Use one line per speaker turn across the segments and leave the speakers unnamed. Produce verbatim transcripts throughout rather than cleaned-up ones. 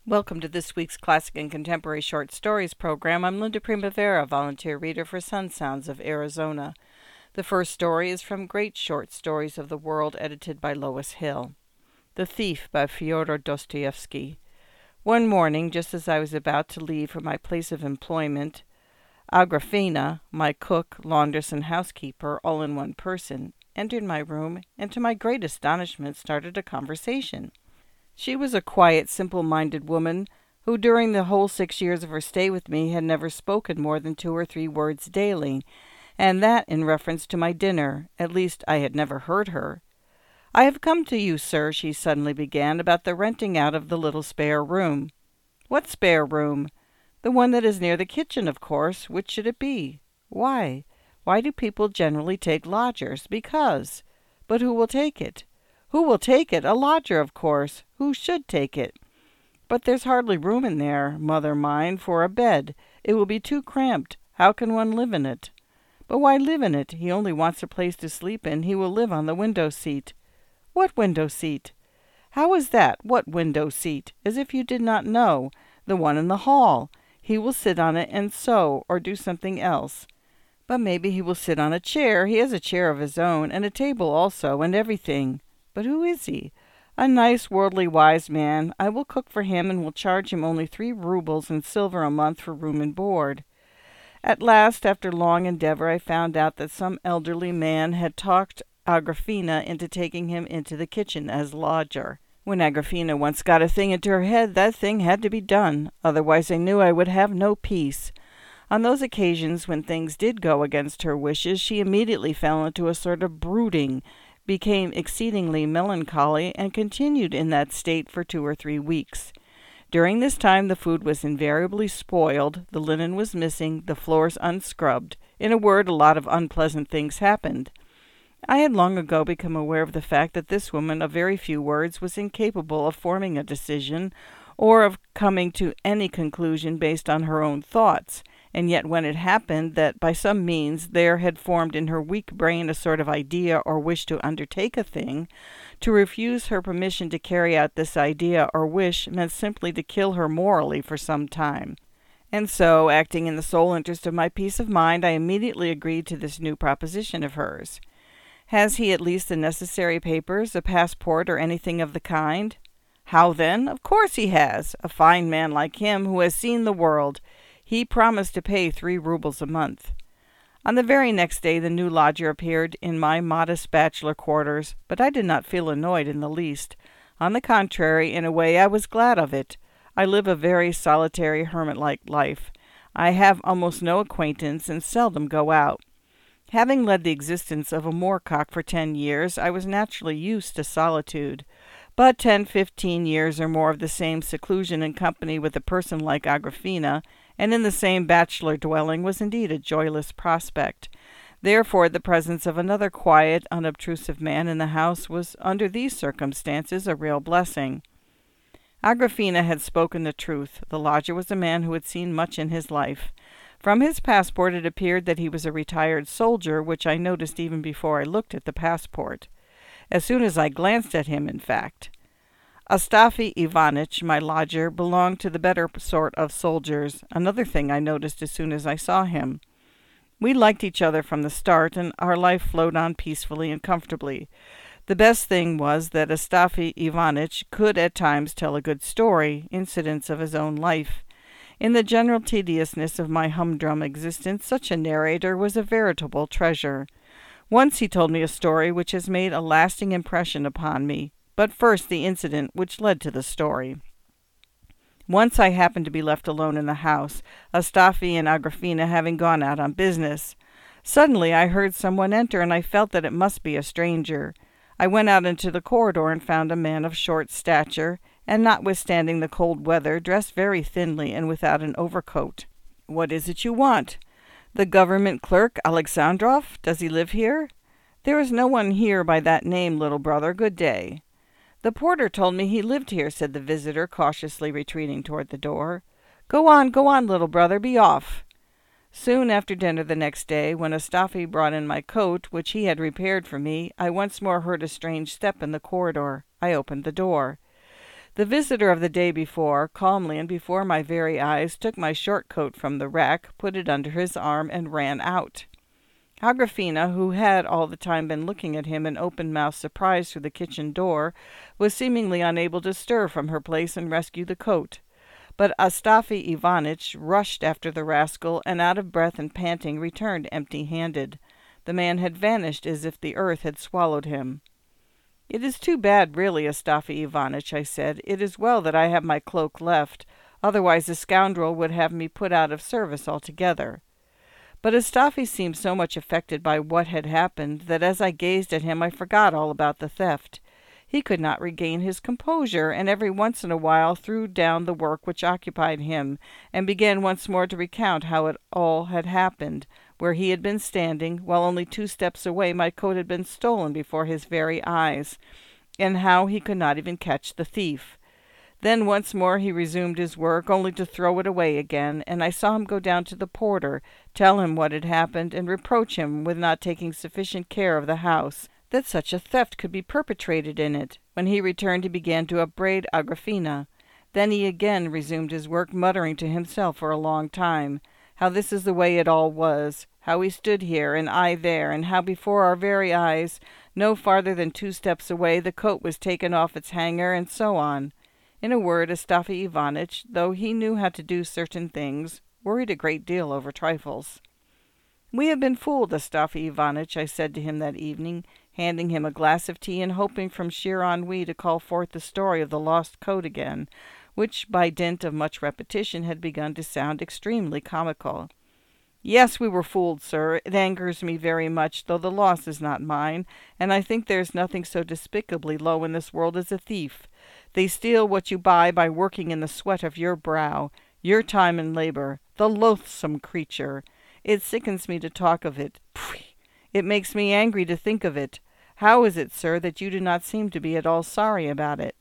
Welcome to this week's Classic and Contemporary Short Stories program. I'm Linda Primavera, volunteer reader for Sun Sounds of Arizona. The first story is from Great Short Stories of the World, edited by Lois Hill. The Thief by Fyodor Dostoevsky. One morning, just as I was about to leave for my place of employment, Agrafena, my cook, laundress, and housekeeper, all in one person, entered my room and to my great astonishment started a conversation. She was a quiet, simple-minded woman who during the whole six years of her stay with me had never spoken more than two or three words daily, and that in reference to my dinner. At least I had never heard her. "I have come to you, sir," she suddenly began, "about the renting out of the little spare room." "What spare room?" "The one that is near the kitchen, of course. Which should it be?" "Why? Why do people generally take lodgers?" "Because." "But who will take it?" "Who will take it? A lodger, of course. Who should take it?" "But there's hardly room in there, mother mine, for a bed. It will be too cramped. How can one live in it?" "But why live in it? He only wants a place to sleep in. He will live on the window seat." "What window seat?" "How is that? What window seat? As if you did not know. The one in the hall. He will sit on it and sew, or do something else." "But maybe he will sit on a chair. He has a chair of his own, and a table also, and everything." "But who is he?" "A nice, worldly, wise man. I will cook for him and will charge him only three roubles in silver a month for room and board." At last, after long endeavor, I found out that some elderly man had talked Agrafena into taking him into the kitchen as lodger. When Agrafena once got a thing into her head, that thing had to be done. Otherwise I knew I would have no peace. On those occasions when things did go against her wishes, she immediately fell into a sort of brooding, became exceedingly melancholy, and continued in that state for two or three weeks. During this time the food was invariably spoiled, the linen was missing, the floors unscrubbed. In a word, a lot of unpleasant things happened. I had long ago become aware of the fact that this woman of very few words was incapable of forming a decision, or of coming to any conclusion based on her own thoughts. And yet when it happened that by some means there had formed in her weak brain a sort of idea or wish to undertake a thing, to refuse her permission to carry out this idea or wish meant simply to kill her morally for some time. And so, acting in the sole interest of my peace of mind, I immediately agreed to this new proposition of hers. "Has he at least the necessary papers, a passport or anything of the kind?" "How then? Of course he has. A fine man like him, who has seen the world. He promised to pay three roubles a month." On the very next day the new lodger appeared in my modest bachelor quarters, but I did not feel annoyed in the least. On the contrary, in a way I was glad of it. I live a very solitary hermit-like life. I have almost no acquaintance and seldom go out. Having led the existence of a moorcock for ten years, I was naturally used to solitude. But ten, fifteen years or more of the same seclusion in company with a person like Agrafena, and in the same bachelor dwelling, was indeed a joyless prospect. Therefore the presence of another quiet, unobtrusive man in the house was, under these circumstances, a real blessing. Agrafena had spoken the truth. The lodger was a man who had seen much in his life. From his passport it appeared that he was a retired soldier, which I noticed even before I looked at the passport. As soon as I glanced at him, in fact. Astafy Ivanitch, my lodger, belonged to the better sort of soldiers, another thing I noticed as soon as I saw him. We liked each other from the start, and our life flowed on peacefully and comfortably. The best thing was that Astafy Ivanitch could at times tell a good story, incidents of his own life. In the general tediousness of my humdrum existence, such a narrator was a veritable treasure. Once he told me a story which has made a lasting impression upon me. But first the incident which led to the story. Once I happened to be left alone in the house, Astafy and Agrafena having gone out on business. Suddenly I heard someone enter, and I felt that it must be a stranger. I went out into the corridor and found a man of short stature, and notwithstanding the cold weather, dressed very thinly and without an overcoat. "What is it you want?" "The government clerk, Alexandrov. Does he live here?" "There is no one here by that name, little brother. Good day." "The porter told me he lived here," said the visitor, cautiously retreating toward the door. "Go on, go on, little brother, be off." Soon after dinner the next day, when Astafy brought in my coat, which he had repaired for me, I once more heard a strange step in the corridor. I opened the door. The visitor of the day before, calmly and before my very eyes, took my short coat from the rack, put it under his arm, and ran out. Agrafena, who had all the time been looking at him in open-mouthed surprise through the kitchen door, was seemingly unable to stir from her place and rescue the coat. But Astafy Ivanitch rushed after the rascal, and out of breath and panting returned empty-handed. The man had vanished as if the earth had swallowed him. "It is too bad, really, Astafy Ivanitch," I said. "It is well that I have my cloak left. Otherwise the scoundrel would have me put out of service altogether." But Astafy seemed so much affected by what had happened that as I gazed at him I forgot all about the theft. He could not regain his composure, and every once in a while threw down the work which occupied him, and began once more to recount how it all had happened, where he had been standing, while only two steps away my coat had been stolen before his very eyes, and how he could not even catch the thief. Then once more he resumed his work, only to throw it away again, and I saw him go down to the porter, tell him what had happened, and reproach him with not taking sufficient care of the house, that such a theft could be perpetrated in it. When he returned he began to upbraid Agrafena. Then he again resumed his work, muttering to himself for a long time, how this is the way it all was, how he stood here and I there, and how before our very eyes, no farther than two steps away, the coat was taken off its hanger, and so on. In a word, Astafy Ivanitch, though he knew how to do certain things, worried a great deal over trifles. "We have been fooled, Astafy Ivanitch," I said to him that evening, handing him a glass of tea and hoping from sheer ennui to call forth the story of the lost coat again, which by dint of much repetition had begun to sound extremely comical. "Yes, we were fooled, sir. It angers me very much, though the loss is not mine, and I think there is nothing so despicably low in this world as a thief. They steal what you buy by working in the sweat of your brow, your time and labor. The loathsome creature! It sickens me to talk of it. Pfui! It makes me angry to think of it. How is it, sir, that you do not seem to be at all sorry about it?"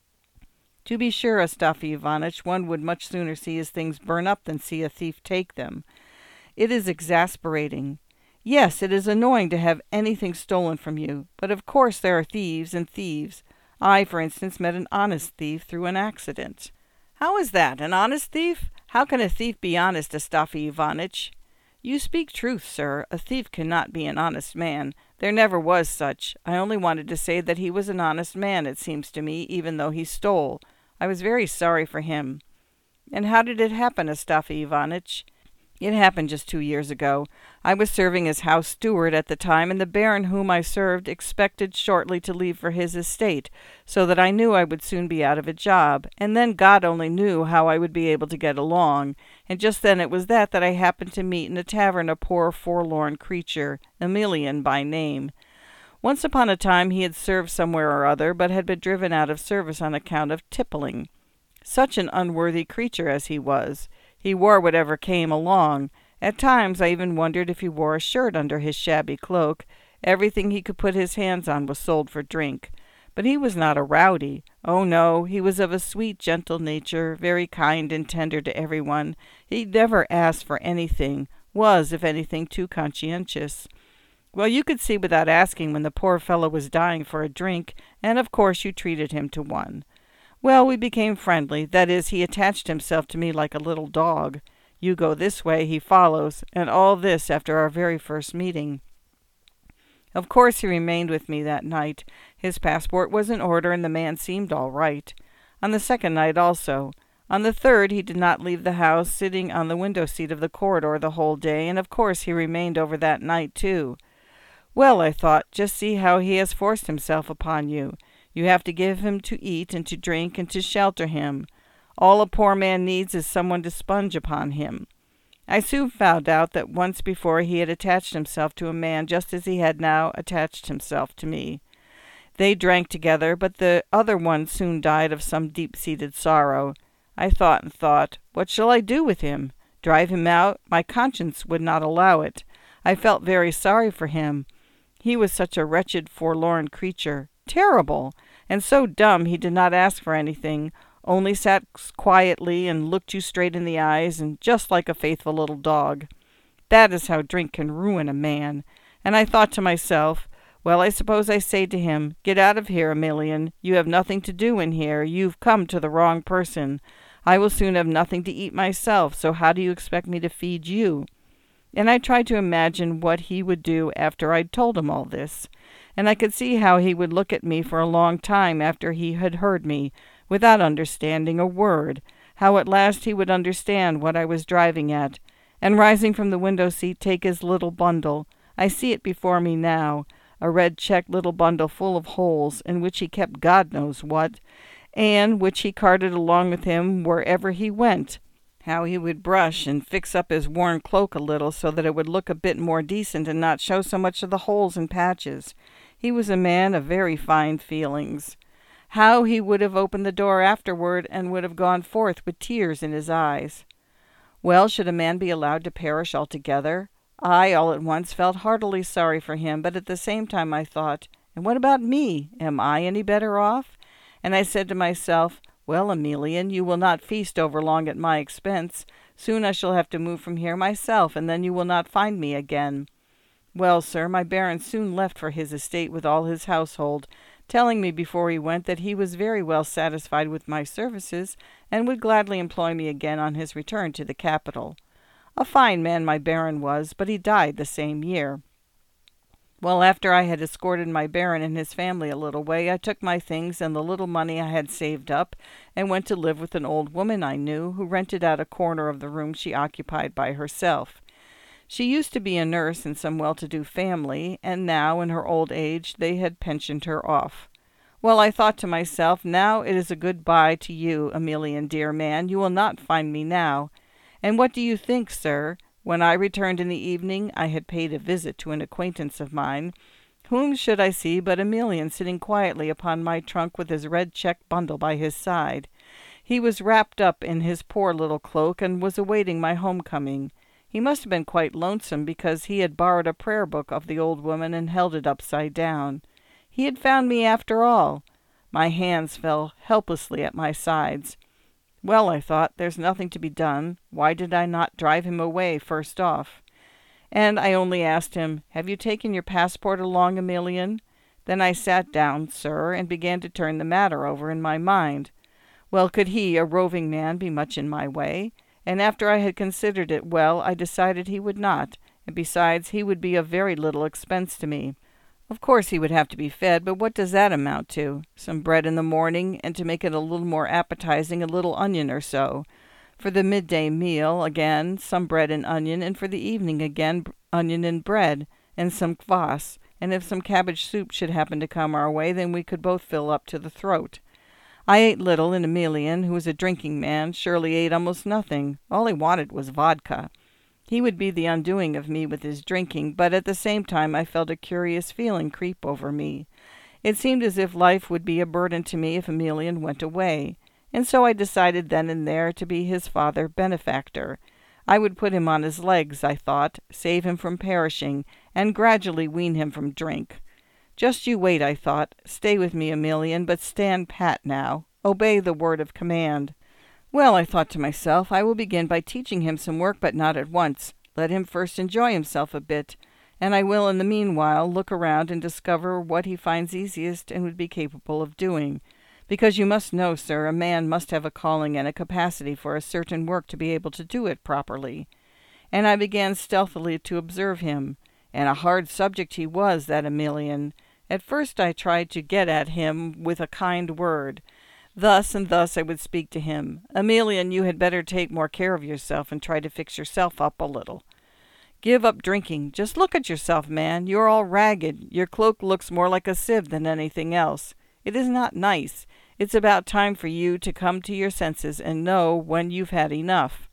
"To be sure, Astafy Ivanitch, one would much sooner see his things burn up than see a thief take them. It is exasperating. Yes, it is annoying to have anything stolen from you, but of course there are thieves and thieves. I, for instance, met an honest thief through an accident." "How is that, an honest thief? How can a thief be honest, Astafy Ivanitch?" "You speak truth, sir. A thief cannot be an honest man. There never was such. I only wanted to say that he was an honest man, it seems to me, even though he stole. I was very sorry for him." "And how did it happen, Astafy Ivanitch?" "It happened just two years ago. I was serving as house steward at the time, and the baron whom I served expected shortly to leave for his estate, so that I knew I would soon be out of a job, and then God only knew how I would be able to get along, and just then it was that that I happened to meet in a tavern a poor forlorn creature, Emelian by name. Once upon a time he had served somewhere or other, but had been driven out of service on account of tippling. Such an unworthy creature as he was! He wore whatever came along. At times I even wondered if he wore a shirt under his shabby cloak. Everything he could put his hands on was sold for drink. But he was not a rowdy. Oh, no, he was of a sweet, gentle nature, very kind and tender to everyone. He never asked for anything, was, if anything, too conscientious. Well, you could see without asking when the poor fellow was dying for a drink, and of course you treated him to one. Well, we became friendly. That is, he attached himself to me like a little dog. You go this way, he follows, and all this after our very first meeting. Of course he remained with me that night. His passport was in order, and the man seemed all right. On the second night also. On the third he did not leave the house, sitting on the window-seat of the corridor the whole day, and of course he remained over that night too. Well, I thought, just see how he has forced himself upon you. You have to give him to eat and to drink and to shelter him. All a poor man needs is someone to sponge upon him. I soon found out that once before he had attached himself to a man just as he had now attached himself to me. They drank together, but the other one soon died of some deep-seated sorrow. I thought and thought, what shall I do with him? Drive him out? My conscience would not allow it. I felt very sorry for him. He was such a wretched, forlorn creature. Terrible! And so dumb he did not ask for anything, only sat quietly and looked you straight in the eyes, and just like a faithful little dog. That is how drink can ruin a man. And I thought to myself, Well, I suppose I say to him, 'Get out of here, Emelian. You have nothing to do in here. You've come to the wrong person. I will soon have nothing to eat myself, so how do you expect me to feed you?' And I tried to imagine what he would do after I'd told him all this. And I could see how he would look at me for a long time after he had heard me, without understanding a word, how at last he would understand what I was driving at, and rising from the window seat take his little bundle. I see it before me now, a red checked little bundle full of holes, in which he kept God knows what, and which he carted along with him wherever he went. How he would brush and fix up his worn cloak a little so that it would look a bit more decent and not show so much of the holes and patches. He was a man of very fine feelings. How he would have opened the door afterward and would have gone forth with tears in his eyes. Well, should a man be allowed to perish altogether? I all at once felt heartily sorry for him, but at the same time I thought, and what about me? Am I any better off? And I said to myself, well, Emelian, you will not feast over long at my expense. Soon I shall have to move from here myself, and then you will not find me again. Well, sir, my baron soon left for his estate with all his household, telling me before he went that he was very well satisfied with my services, and would gladly employ me again on his return to the capital. A fine man my baron was, but he died the same year. Well, after I had escorted my baron and his family a little way, I took my things and the little money I had saved up, and went to live with an old woman I knew, who rented out a corner of the room she occupied by herself. She used to be a nurse in some well-to-do family, and now, in her old age, they had pensioned her off. Well, I thought to myself, now it is a good-bye to you, Emelian, dear man. You will not find me now. And what do you think, sir? When I returned in the evening, I had paid a visit to an acquaintance of mine. Whom should I see but Emelian sitting quietly upon my trunk with his red checked bundle by his side. He was wrapped up in his poor little cloak, and was awaiting my homecoming. He must have been quite lonesome, because he had borrowed a prayer book of the old woman and held it upside down. He had found me after all. My hands fell helplessly at my sides. Well, I thought, there's nothing to be done. Why did I not drive him away first off? And I only asked him, have you taken your passport along, Emelian? Then I sat down, sir, and began to turn the matter over in my mind. Well, could he, a roving man, be much in my way? And after I had considered it well, I decided he would not, and besides, he would be of very little expense to me. Of course he would have to be fed, but what does that amount to? Some bread in the morning, and to make it a little more appetizing, a little onion or so. For the midday meal, again, some bread and onion, and for the evening, again, onion and bread, and some kvass, and if some cabbage soup should happen to come our way, then we could both fill up to the throat. I ate little, and Emelian, who was a drinking man, surely ate almost nothing. All he wanted was vodka. He would be the undoing of me with his drinking, but at the same time I felt a curious feeling creep over me. It seemed as if life would be a burden to me if Emelian went away, and so I decided then and there to be his father benefactor. I would put him on his legs, I thought, save him from perishing, and gradually wean him from drink. Just you wait, I thought. Stay with me, Emelian, but stand pat now. Obey the word of command. Well, I thought to myself, I will begin by teaching him some work, but not at once. Let him first enjoy himself a bit, and I will in the meanwhile look around and discover what he finds easiest and would be capable of doing. Because you must know, sir, a man must have a calling and a capacity for a certain work to be able to do it properly. And I began stealthily to observe him, and a hard subject he was, that Emelian. At first I tried to get at him with a kind word. Thus and thus I would speak to him. Emelian, you had better take more care of yourself and try to fix yourself up a little. Give up drinking. Just look at yourself, man. You're all ragged. Your cloak looks more like a sieve than anything else. It is not nice. It's about time for you to come to your senses and know when you've had enough.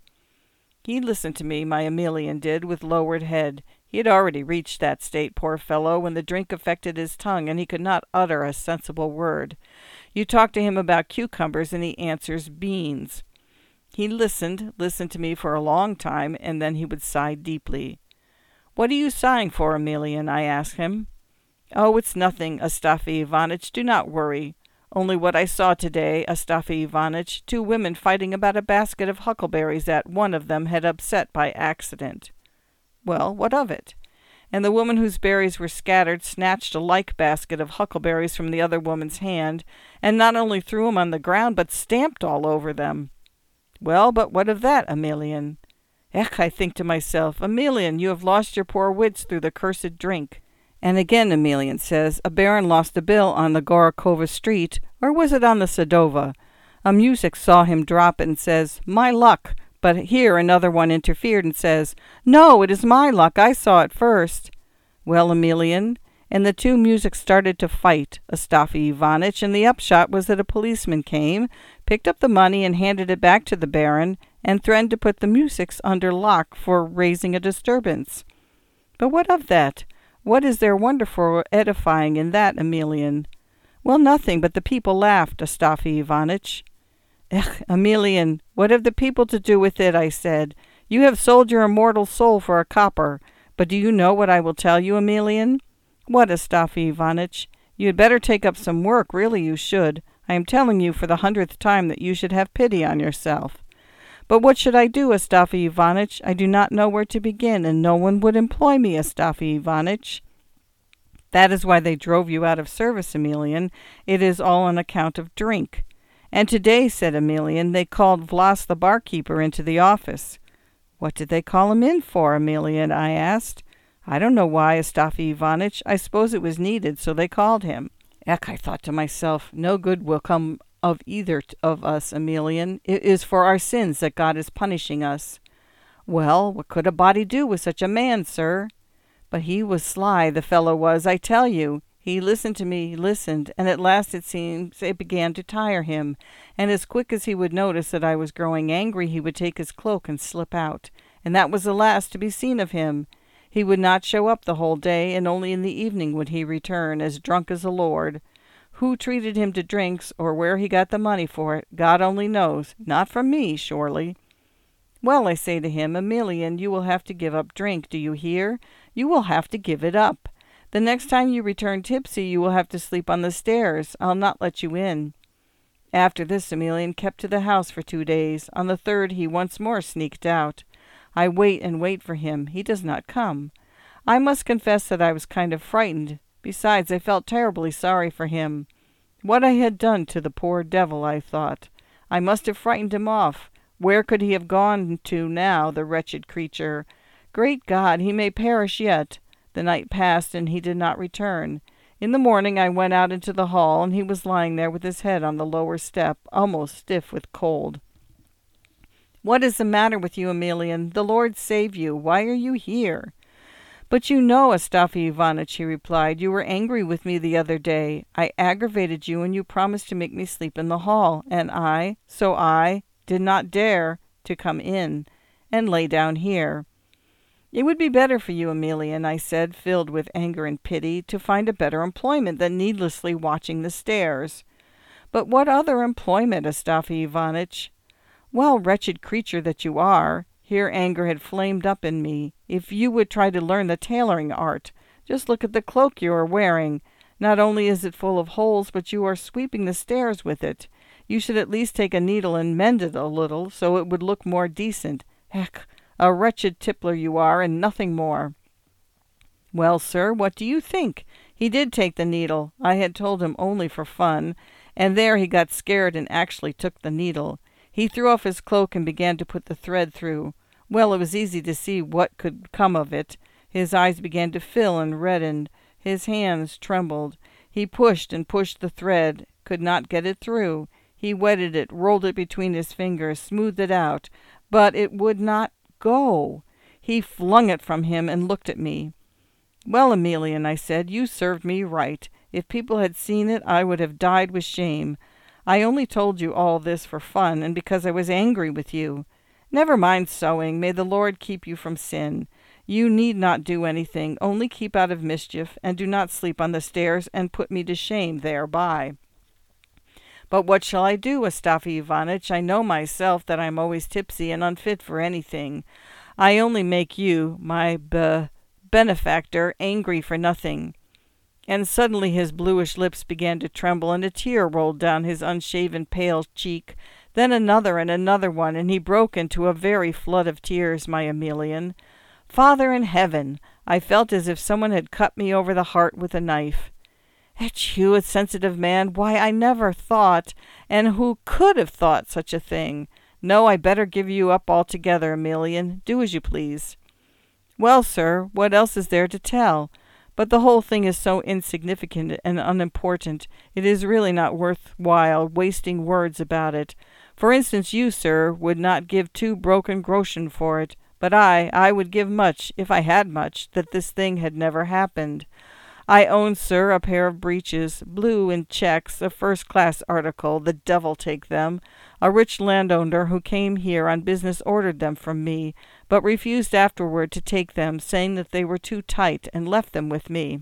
He listened to me, my Emelian did, with lowered head. He had already reached that state, poor fellow, when the drink affected his tongue, and he could not utter a sensible word. You talk to him about cucumbers, and he answers beans. He listened, listened to me for a long time, and then he would sigh deeply. What are you sighing for, Emelian? I asked him. Oh, it's nothing, Astafy Ivanitch. Do not worry. Only what I saw today, Astafy Ivanitch, two women fighting about a basket of huckleberries that one of them had upset by accident. Well, what of it? and the woman whose berries were scattered snatched a like basket of huckleberries from the other woman's hand, and not only threw them on the ground, but stamped all over them. Well, but what of that, Emelian? Ech, I think to myself, Emelian, you have lost your poor wits through the cursed drink. And again Emelian says, a baron lost a bill on the Gorakova street, or was it on the Sadova? A music saw him drop it and says, my luck. But here another one interfered and says, no, it is my luck, I saw it first. Well, Emelian, and the two musics started to fight, Astafy Ivanitch, and the upshot was that a policeman came, picked up the money and handed it back to the baron, and threatened to put the musics under lock for raising a disturbance. But what of that? What is there wonderful or edifying in that, Emelian? Well, nothing, but the people laughed, Astafy Ivanitch. Ech, Emelian, what have the people to do with it, I said. You have sold your immortal soul for a copper. But do you know what I will tell you, Emelian? What, Astafy Ivanitch? You had better take up some work, really you should. I am telling you for the hundredth time that you should have pity on yourself. But what should I do, Astafy Ivanitch? I do not know where to begin, and no one would employ me, Astafy Ivanitch. That is why they drove you out of service, Emelian. It is all on account of drink. And today, said Emelian, they called Vlas the barkeeper into the office. What did they call him in for, Emelian? I asked. I don't know why, Astafy Ivanitch. I suppose it was needed, so they called him. Ech, I thought to myself, no good will come of either of us, Emelian. It is for our sins that God is punishing us. Well, what could a body do with such a man, sir? But he was sly, the fellow was, I tell you. He listened to me, listened, and at last it seems it began to tire him, and as quick as he would notice that I was growing angry, he would take his cloak and slip out, and that was the last to be seen of him. He would not show up the whole day, and only in the evening would he return, as drunk as a lord. Who treated him to drinks, or where he got the money for it, God only knows, not from me, surely. Well, I say to him, Emelian, you will have to give up drink, do you hear? You will have to give it up. The next time you return tipsy, you will have to sleep on the stairs. I'll not let you in. After this, Emelian kept to the house for two days. On the third, he once more sneaked out. I wait and wait for him. He does not come. I must confess that I was kind of frightened. Besides, I felt terribly sorry for him. What I had done to the poor devil, I thought. I must have frightened him off. Where could he have gone to now, the wretched creature? Great God, he may perish yet. The night passed, and he did not return. In the morning I went out into the hall, and he was lying there with his head on the lower step, almost stiff with cold. What is the matter with you, Emelian? The Lord save you. Why are you here? But you know, Astafy Ivanitch, he replied, you were angry with me the other day. I aggravated you, and you promised to make me sleep in the hall, and I, so I, did not dare to come in, and lay down here. It would be better for you, Emelian, I said, filled with anger and pity, to find a better employment than needlessly watching the stairs. But what other employment, Astafy Ivanitch? Well, wretched creature that you are, here anger had flamed up in me, if you would try to learn the tailoring art. Just look at the cloak you are wearing. Not only is it full of holes, but you are sweeping the stairs with it. You should at least take a needle and mend it a little, so it would look more decent. Heck, a wretched tippler you are, and nothing more. Well, sir, what do you think? He did take the needle. I had told him only for fun, and there he got scared and actually took the needle. He threw off his cloak and began to put the thread through. Well, it was easy to see what could come of it. His eyes began to fill and reddened. His hands trembled. He pushed and pushed the thread, could not get it through. He wetted it, rolled it between his fingers, smoothed it out, but it would not go. He flung it from him and looked at me. Well, Emelian, I said, you served me right. If people had seen it, I would have died with shame. I only told you all this for fun, and because I was angry with you. Never mind sewing. May the Lord keep you from sin. You need not do anything, only keep out of mischief, and do not sleep on the stairs, and put me to shame thereby. But what shall I do, Astafy Ivanitch? I know myself that I am always tipsy and unfit for anything. I only make you, my be- benefactor, angry for nothing. And suddenly his bluish lips began to tremble, and a tear rolled down his unshaven pale cheek, then another and another one, and he broke into a very flood of tears, my Emelian. Father in heaven, I felt as if someone had cut me over the heart with a knife. "Etch you, a sensitive man! Why, I never thought, and who could have thought such a thing? No, I better give you up altogether, Emelian. Do as you please." "Well, sir, what else is there to tell? But the whole thing is so insignificant and unimportant, it is really not worth while wasting words about it. For instance, you, sir, would not give two broken groschen for it, but I, I would give much, if I had much, that this thing had never happened. I own, sir, a pair of breeches, blue in checks, a first-class article, the devil take them. A rich landowner who came here on business ordered them from me, but refused afterward to take them, saying that they were too tight, and left them with me.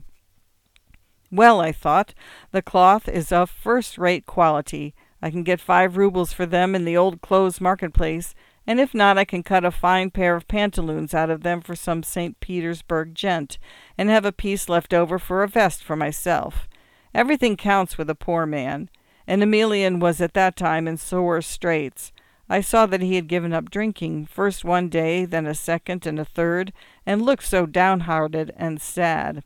Well, I thought, the cloth is of first-rate quality. I can get five roubles for them in the old clothes marketplace, and if not, I can cut a fine pair of pantaloons out of them for some Saint Petersburg gent, and have a piece left over for a vest for myself. Everything counts with a poor man, and Emelian was at that time in sore straits. I saw that he had given up drinking, first one day, then a second and a third, and looked so downhearted and sad.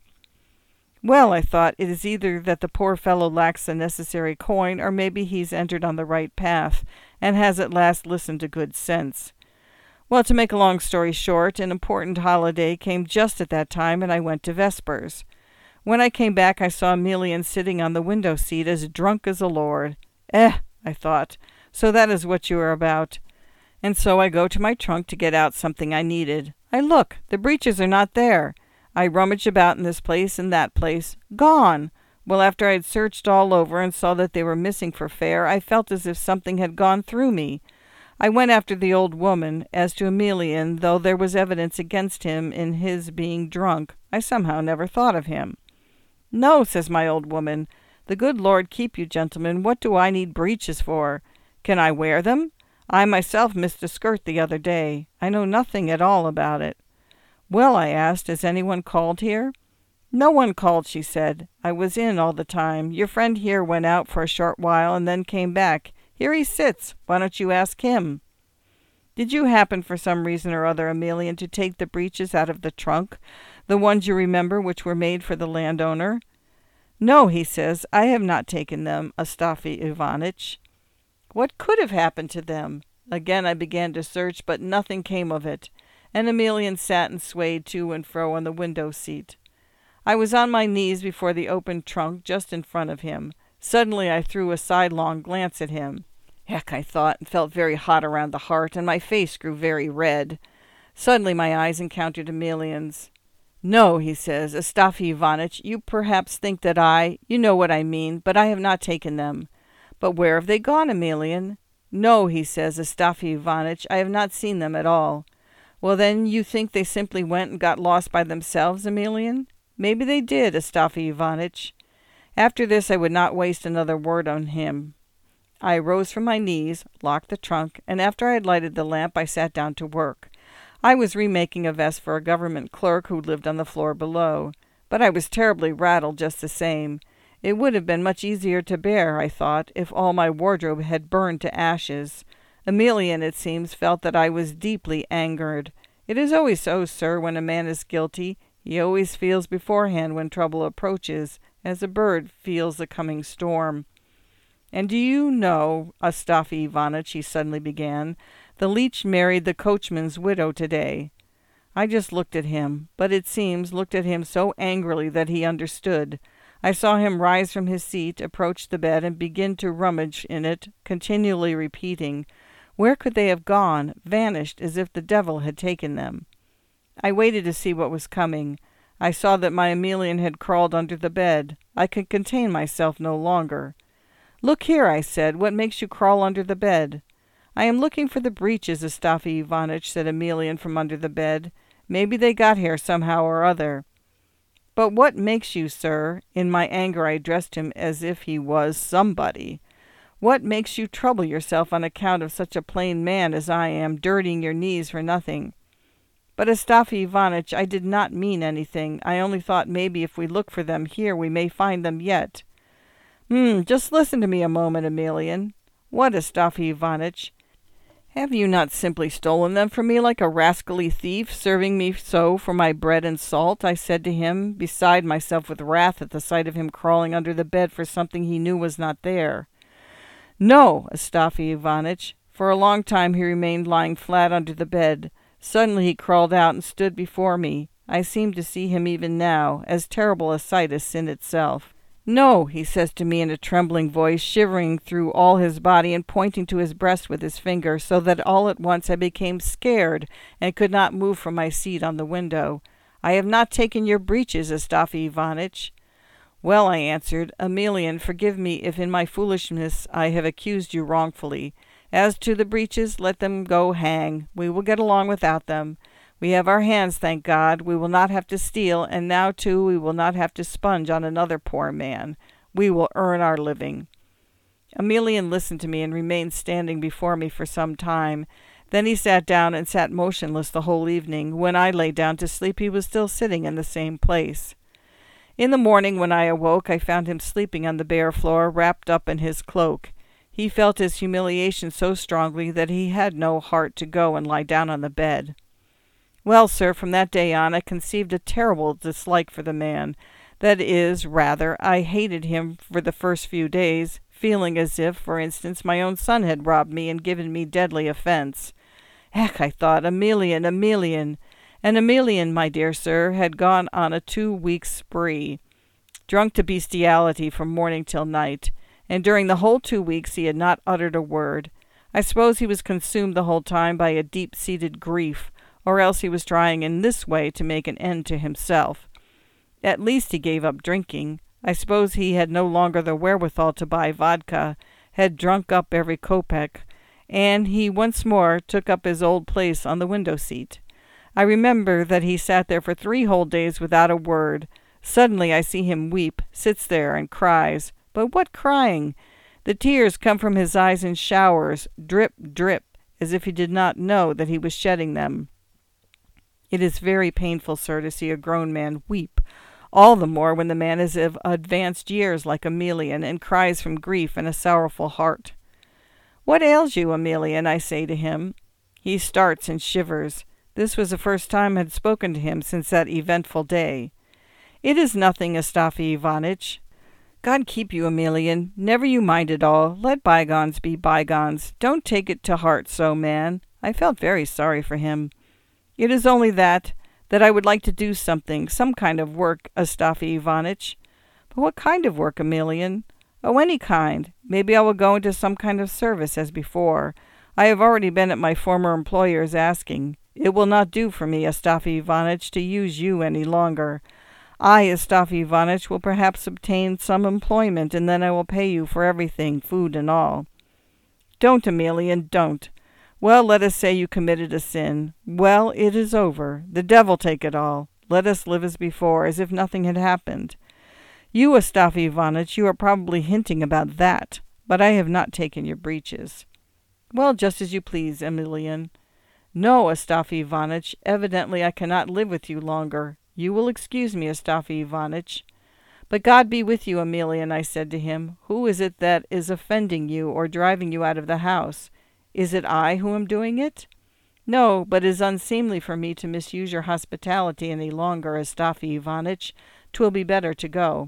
Well, I thought, it is either that the poor fellow lacks the necessary coin, or maybe he's entered on the right path, and has at last listened to good sense. Well, to make a long story short, an important holiday came just at that time, and I went to vespers. When I came back, I saw Emelian sitting on the window seat as drunk as a lord. Eh, I thought, so that is what you are about. And so I go to my trunk to get out something I needed. I look, the breeches are not there. I rummage about in this place and that place. Gone! Well, after I had searched all over and saw that they were missing for fair, I felt as if something had gone through me. I went after the old woman. As to Emelian, though there was evidence against him in his being drunk, I somehow never thought of him. "No," says my old woman, "the good Lord keep you, gentlemen, what do I need breeches for? Can I wear them? I myself missed a skirt the other day. I know nothing at all about it." "Well," I asked, "has anyone called here?" "No one called," she said. "I was in all the time. Your friend here went out for a short while and then came back. Here he sits. Why don't you ask him?" "Did you happen for some reason or other, Emelian, to take the breeches out of the trunk, the ones you remember which were made for the landowner?" "No," he says, "I have not taken them, Astafy Ivanitch." What could have happened to them? Again I began to search, but nothing came of it, and Emelian sat and swayed to and fro on the window seat. I was on my knees before the open trunk just in front of him. Suddenly I threw a sidelong glance at him. Heck, I thought, and felt very hot around the heart, and my face grew very red. Suddenly my eyes encountered Emelian's. "No," he says, "Astafy Ivanitch, you perhaps think that I, you know what I mean, but I have not taken them." "But where have they gone, Emelian?" "No," he says, "Astafy Ivanitch, I have not seen them at all." "Well, then, you think they simply went and got lost by themselves, Emelian?" "Maybe they did, Astafy Ivanitch." After this I would not waste another word on him. I rose from my knees, locked the trunk, and after I had lighted the lamp I sat down to work. I was remaking a vest for a government clerk who lived on the floor below, but I was terribly rattled just the same. It would have been much easier to bear, I thought, if all my wardrobe had burned to ashes. Emelian, it seems, felt that I was deeply angered. It is always so, sir, when a man is guilty. He always feels beforehand when trouble approaches, as a bird feels the coming storm. "And do you know, Astafy Ivanitch," he suddenly began, "the leech married the coachman's widow today." I just looked at him, but it seems looked at him so angrily that he understood. I saw him rise from his seat, approach the bed, and begin to rummage in it, continually repeating, "Where could they have gone, vanished, as if the devil had taken them?" I waited to see what was coming. I saw that my Emelian had crawled under the bed. I could contain myself no longer. "Look here," I said, "what makes you crawl under the bed?" "I am looking for the breeches, Astafy Ivanitch," said Emelian from under the bed. "Maybe they got here somehow or other." "But what makes you, sir," in my anger I addressed him as if he was somebody, "what makes you trouble yourself on account of such a plain man as I am, dirtying your knees for nothing?" "But, Astafy Ivanitch, I did not mean anything. I only thought maybe if we look for them here we may find them yet." "Hmm, just listen to me a moment, Emelian." "What, Astafy Ivanitch?" Have you not simply stolen them from me like a rascally thief, serving me so for my bread and salt? I said to him, beside myself with wrath at the sight of him crawling under the bed for something he knew was not there. No, Astafy Ivanitch. For a long time he remained lying flat under the bed. Suddenly he crawled out and stood before me. I seem to see him even now, as terrible a sight as sin itself. No, he says to me in a trembling voice, shivering through all his body and pointing to his breast with his finger, so that all at once I became scared and could not move from my seat on the window. I have not taken your breeches, Astafy Ivanitch. Well, I answered, Emelian, forgive me if in my foolishness I have accused you wrongfully. As to the breeches, let them go hang. We will get along without them. We have our hands, thank God. We will not have to steal, and now, too, we will not have to sponge on another poor man. We will earn our living. Emelian listened to me and remained standing before me for some time. Then he sat down and sat motionless the whole evening. When I lay down to sleep, he was still sitting in the same place. In the morning, when I awoke, I found him sleeping on the bare floor, wrapped up in his cloak. He felt his humiliation so strongly that he had no heart to go and lie down on the bed. Well, sir, from that day on I conceived a terrible dislike for the man. That is, rather, I hated him for the first few days, feeling as if, for instance, my own son had robbed me and given me deadly offence. Ech, I thought, Emelian, Emelian. And Emelian, my dear sir, had gone on a two-weeks spree, drunk to bestiality from morning till night, and during the whole two weeks he had not uttered a word. I suppose he was consumed the whole time by a deep-seated grief, or else he was trying in this way to make an end to himself. At least he gave up drinking. I suppose he had no longer the wherewithal to buy vodka, had drunk up every kopeck, and he once more took up his old place on the window-seat. I remember that he sat there for three whole days without a word. Suddenly I see him weep, sits there and cries. But what crying? The tears come from his eyes in showers, drip, drip, as if he did not know that he was shedding them. It is very painful, sir, to see a grown man weep, all the more when the man is of advanced years like Emelian, and cries from grief and a sorrowful heart. What ails you, Emelian? I say to him. He starts and shivers. This was the first time I had spoken to him since that eventful day. It is nothing, Astafy Ivanitch. God keep you, Emelian. Never you mind it all. Let bygones be bygones. Don't take it to heart so, man. I felt very sorry for him. It is only that, that I would like to do something, some kind of work, Astafy Ivanitch. But what kind of work, Emelian? Oh, any kind. Maybe I will go into some kind of service as before. I have already been at my former employer's asking. It will not do for me, Astafy Ivanitch, to use you any longer. I, Astafy Ivanitch, will perhaps obtain some employment, and then I will pay you for everything, food and all. Don't, Emelian, don't. Well, let us say you committed a sin. Well, it is over. The devil take it all. Let us live as before, as if nothing had happened. You, Astafy Ivanitch, you are probably hinting about that, but I have not taken your breeches. Well, just as you please, Emelian. No, Astafy Ivanitch, evidently I cannot live with you longer. You will excuse me, Astafy Ivanitch. But God be with you, Emelian, I said to him. Who is it that is offending you or driving you out of the house? Is it I who am doing it? No, but it is unseemly for me to misuse your hospitality any longer, Astafy Ivanitch. 'Twill be better to go.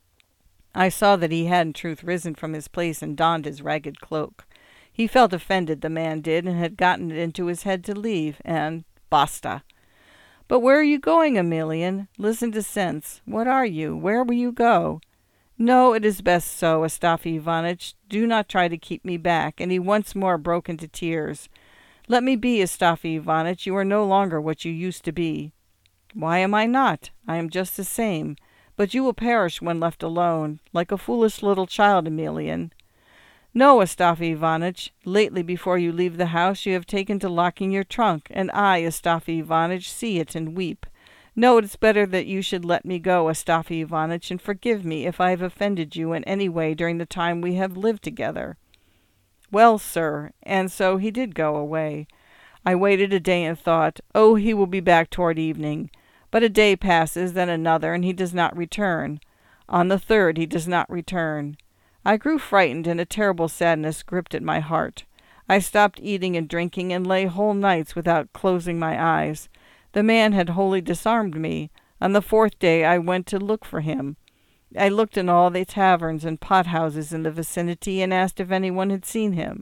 I saw that he had in truth risen from his place and donned his ragged cloak. He felt offended, the man did, and had gotten it into his head to leave, and basta. But where are you going, Emelian? Listen to sense. What are you? Where will you go? No, it is best so, Astafy Ivanitch. Do not try to keep me back. And he once more broke into tears. Let me be, Astafy Ivanitch. You are no longer what you used to be. Why am I not? I am just the same. But you will perish when left alone, like a foolish little child, Emelian. No, Astafy Ivanitch. Lately, before you leave the house, you have taken to locking your trunk, and I, Astafy Ivanitch, see it and weep. No, it is better that you should let me go, Astafy Ivanitch, and forgive me if I have offended you in any way during the time we have lived together. Well, sir, and so he did go away. I waited a day and thought, oh, he will be back toward evening. But a day passes, then another, and he does not return. On the third he does not return. I grew frightened, and a terrible sadness gripped at my heart. I stopped eating and drinking and lay whole nights without closing my eyes. The man had wholly disarmed me. On the fourth day I went to look for him. I looked in all the taverns and pot-houses in the vicinity and asked if anyone had seen him.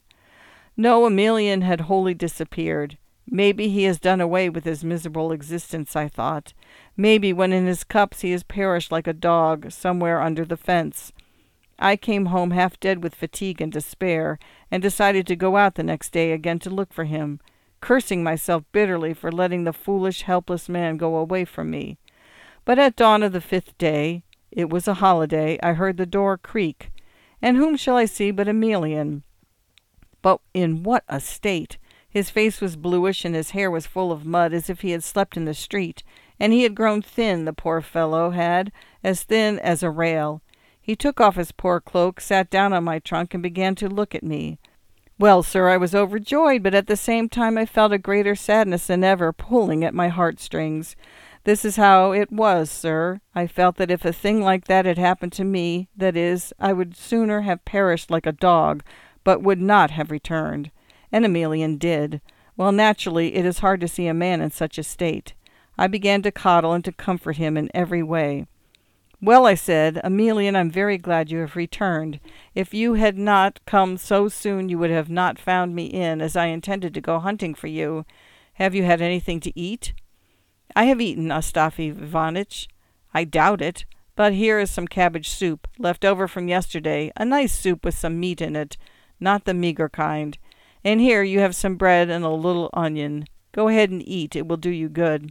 No, Emelian had wholly disappeared. Maybe he has done away with his miserable existence, I thought. Maybe when in his cups he has perished like a dog somewhere under the fence. I came home half dead with fatigue and despair, and decided to go out the next day again to look for him, cursing myself bitterly for letting the foolish, helpless man go away from me. But at dawn of the fifth day, it was a holiday, I heard the door creak, and whom shall I see but Emelian? But in what a state! His face was bluish, and his hair was full of mud, as if he had slept in the street, and he had grown thin, the poor fellow had, as thin as a rail. He took off his poor cloak, sat down on my trunk, and began to look at me. Well, sir, I was overjoyed, but at the same time I felt a greater sadness than ever pulling at my heartstrings. This is how it was, sir. I felt that if a thing like that had happened to me, that is, I would sooner have perished like a dog, but would not have returned. And Emelian did. Well, naturally, it is hard to see a man in such a state. I began to coddle and to comfort him in every way. Well, I said, Emelian, I'm very glad you have returned. If you had not come so soon, you would have not found me in, as I intended to go hunting for you. Have you had anything to eat? I have eaten, Astafy Ivanitch. I doubt it, but here is some cabbage soup, left over from yesterday, a nice soup with some meat in it, not the meagre kind. And here you have some bread and a little onion. Go ahead and eat, it will do you good.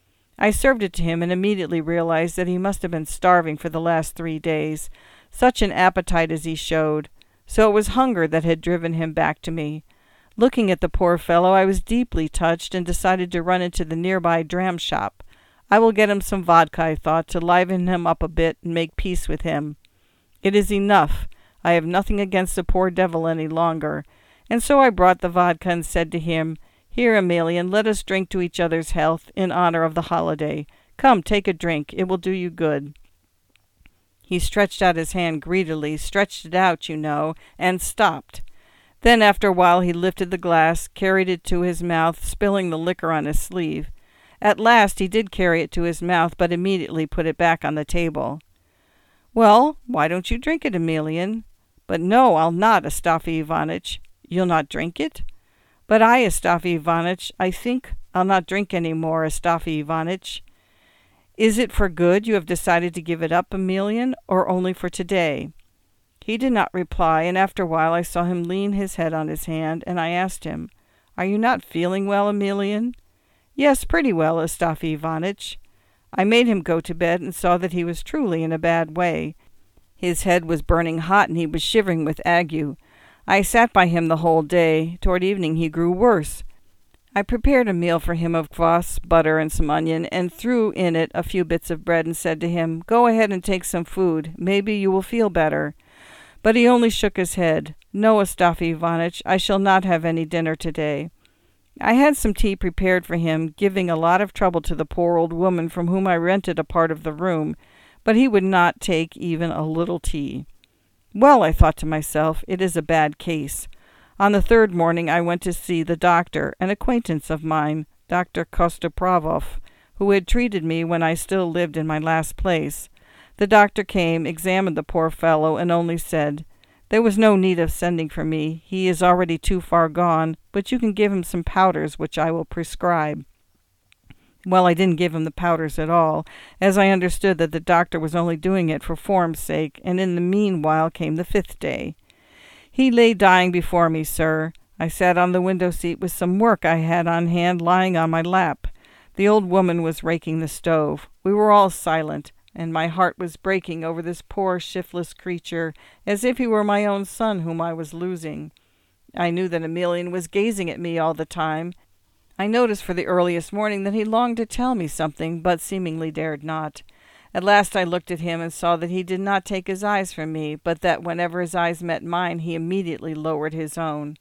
I served it to him and immediately realized that he must have been starving for the last three days, such an appetite as he showed. So it was hunger that had driven him back to me. Looking at the poor fellow, I was deeply touched and decided to run into the nearby dram shop. I will get him some vodka, I thought, to liven him up a bit and make peace with him. It is enough. I have nothing against the poor devil any longer. And so I brought the vodka and said to him, Here, Emelian, let us drink to each other's health in honor of the holiday. Come, take a drink. It will do you good. He stretched out his hand greedily, stretched it out, you know, and stopped. Then after a while he lifted the glass, carried it to his mouth, spilling the liquor on his sleeve. At last he did carry it to his mouth, but immediately put it back on the table. Well, why don't you drink it, Emelian? But no, I'll not, Astafy Ivanitch. You'll not drink it? But I, Astafy Ivanitch, I think I'll not drink any more, Astafy Ivanitch. Is it for good you have decided to give it up, Emelian, or only for today? He did not reply, and after a while I saw him lean his head on his hand, and I asked him, Are you not feeling well, Emelian? Yes, pretty well, Astafy Ivanitch. I made him go to bed and saw that he was truly in a bad way. His head was burning hot, and he was shivering with ague. I sat by him the whole day. Toward evening he grew worse. I prepared a meal for him of kvass, butter, and some onion, and threw in it a few bits of bread, and said to him, Go ahead and take some food. Maybe you will feel better. But he only shook his head. No, Astafy Ivanitch, I shall not have any dinner today. I had some tea prepared for him, giving a lot of trouble to the poor old woman from whom I rented a part of the room, but he would not take even a little tea. Well, I thought to myself, it is a bad case. On the third morning I went to see the doctor, an acquaintance of mine, Doctor Kostopravov, who had treated me when I still lived in my last place. The doctor came, examined the poor fellow, and only said, There was no need of sending for me. He is already too far gone, but you can give him some powders which I will prescribe. Well, I didn't give him the powders at all, as I understood that the doctor was only doing it for form's sake, and in the meanwhile came the fifth day. He lay dying before me, sir. I sat on the window seat with some work I had on hand lying on my lap. The old woman was raking the stove. We were all silent, and my heart was breaking over this poor shiftless creature, as if he were my own son whom I was losing. I knew that Emelian was gazing at me all the time. I noticed for the earliest morning that he longed to tell me something, but seemingly dared not. At last I looked at him and saw that he did not take his eyes from me, but that whenever his eyes met mine, he immediately lowered his own.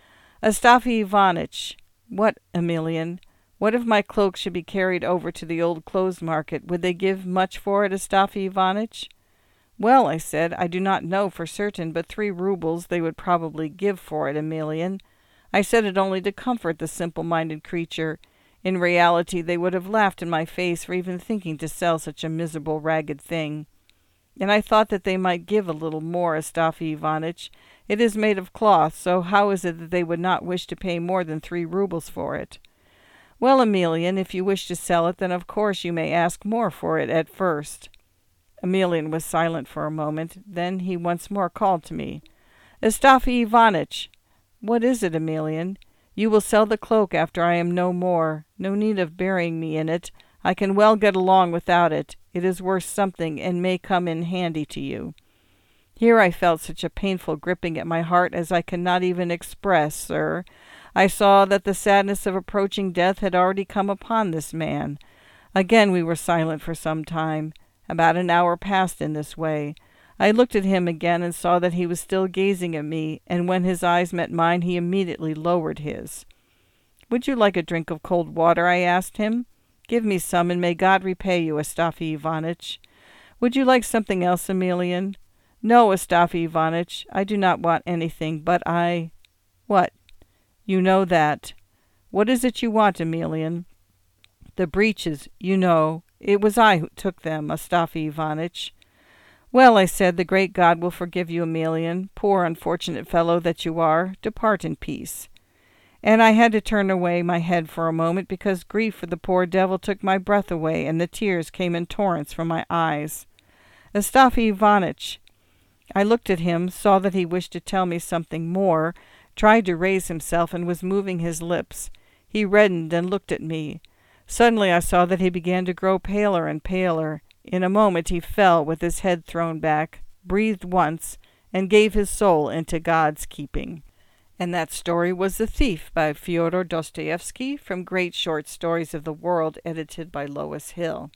Astafy Ivanitch, what, Emelian? What if my cloak should be carried over to the old clothes market? Would they give much for it, Astafy Ivanitch? Well, I said, I do not know for certain, but three roubles they would probably give for it, Emelian. I said it only to comfort the simple-minded creature. In reality, they would have laughed in my face for even thinking to sell such a miserable, ragged thing. And I thought that they might give a little more, Astafy Ivanitch. It is made of cloth, so how is it that they would not wish to pay more than three roubles for it? Well, Emelian, if you wish to sell it, then of course you may ask more for it at first. Emelian was silent for a moment. Then he once more called to me. Astafy Ivanitch! What is it, Emelian? You will sell the cloak after I am no more. No need of burying me in it. I can well get along without it. It is worth something, and may come in handy to you. Here I felt such a painful gripping at my heart as I cannot even express, sir. I saw that the sadness of approaching death had already come upon this man. Again we were silent for some time. About an hour passed in this way. I looked at him again and saw that he was still gazing at me, and when his eyes met mine he immediately lowered his. Would you like a drink of cold water? I asked him. Give me some, and may God repay you, Astafy Ivanitch. Would you like something else, Emelian? No, Astafy Ivanitch, I do not want anything, but I... What? You know that. What is it you want, Emelian? The breeches, you know. It was I who took them, Astafy Ivanitch. Well, I said, the great God will forgive you, Emelian. Poor unfortunate fellow that you are. Depart in peace. And I had to turn away my head for a moment, because grief for the poor devil took my breath away, and the tears came in torrents from my eyes. Astafy Ivanitch! I looked at him, saw that he wished to tell me something more, tried to raise himself, and was moving his lips. He reddened and looked at me. Suddenly I saw that he began to grow paler and paler. In a moment he fell with his head thrown back, breathed once, and gave his soul into God's keeping. And that story was The Thief by Fyodor Dostoevsky, from Great Short Stories of the World, edited by Lois Hill.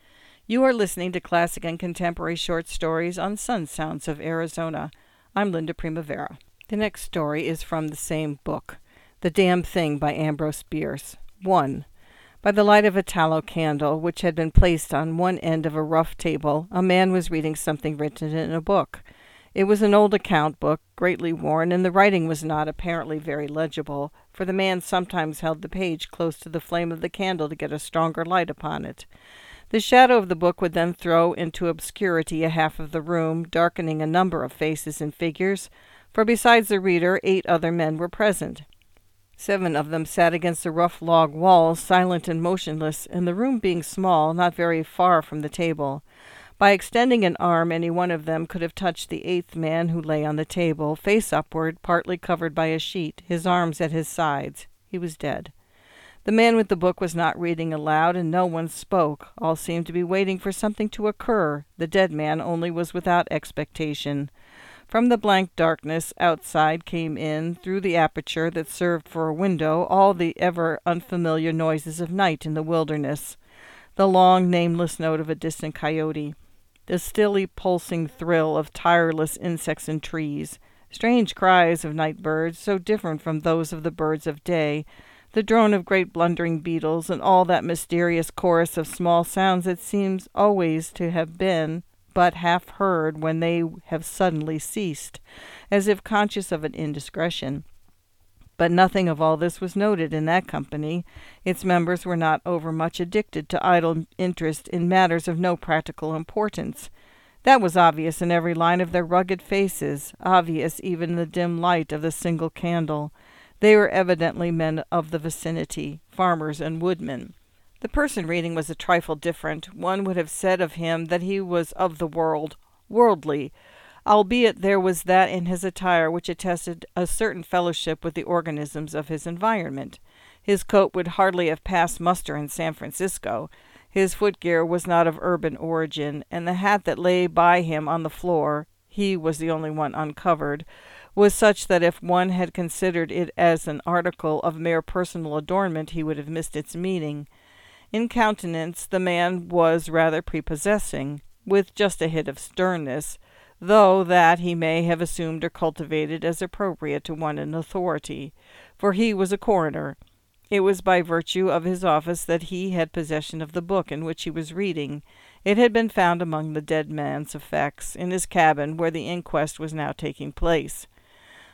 You are listening to Classic and Contemporary Short Stories on Sun Sounds of Arizona. I'm Linda Primavera. The next story is from the same book, The Damn Thing by Ambrose Bierce. one. By the light of a tallow candle, which had been placed on one end of a rough table, a man was reading something written in a book. It was an old account book, greatly worn, and the writing was not apparently very legible, for the man sometimes held the page close to the flame of the candle to get a stronger light upon it. The shadow of the book would then throw into obscurity a half of the room, darkening a number of faces and figures, for besides the reader, eight other men were present. Seven of them sat against the rough log walls, silent and motionless, and the room being small, not very far from the table. By extending an arm, any one of them could have touched the eighth man who lay on the table, face upward, partly covered by a sheet, his arms at his sides. He was dead. The man with the book was not reading aloud, and no one spoke. All seemed to be waiting for something to occur. The dead man only was without expectation. From the blank darkness outside came in, through the aperture that served for a window, all the ever unfamiliar noises of night in the wilderness. The long, nameless note of a distant coyote. The stilly, pulsing thrill of tireless insects in trees. Strange cries of night birds, so different from those of the birds of day. The drone of great blundering beetles, and all that mysterious chorus of small sounds that seems always to have been but half heard when they have suddenly ceased, as if conscious of an indiscretion. But nothing of all this was noted in that company. Its members were not overmuch addicted to idle interest in matters of no practical importance. That was obvious in every line of their rugged faces, obvious even in the dim light of the single candle. They were evidently men of the vicinity, farmers and woodmen. The person reading was a trifle different. One would have said of him that he was of the world, worldly, albeit there was that in his attire which attested a certain fellowship with the organisms of his environment. His coat would hardly have passed muster in San Francisco. His footgear was not of urban origin, and the hat that lay by him on the floor, he was the only one uncovered, was such that if one had considered it as an article of mere personal adornment he would have missed its meaning. In countenance the man was rather prepossessing, with just a hint of sternness, though that he may have assumed or cultivated as appropriate to one in authority, for he was a coroner. It was by virtue of his office that he had possession of the book in which he was reading. It had been found among the dead man's effects, in his cabin where the inquest was now taking place.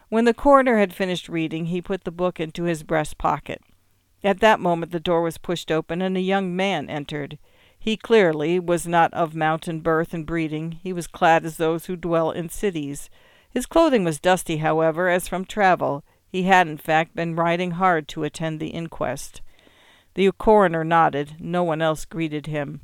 When the coroner had finished reading, he put the book into his breast pocket. At that moment the door was pushed open, and a young man entered. He clearly was not of mountain birth and breeding. He was clad as those who dwell in cities. His clothing was dusty, however, as from travel. He had, in fact, been riding hard to attend the inquest. The coroner nodded. No one else greeted him.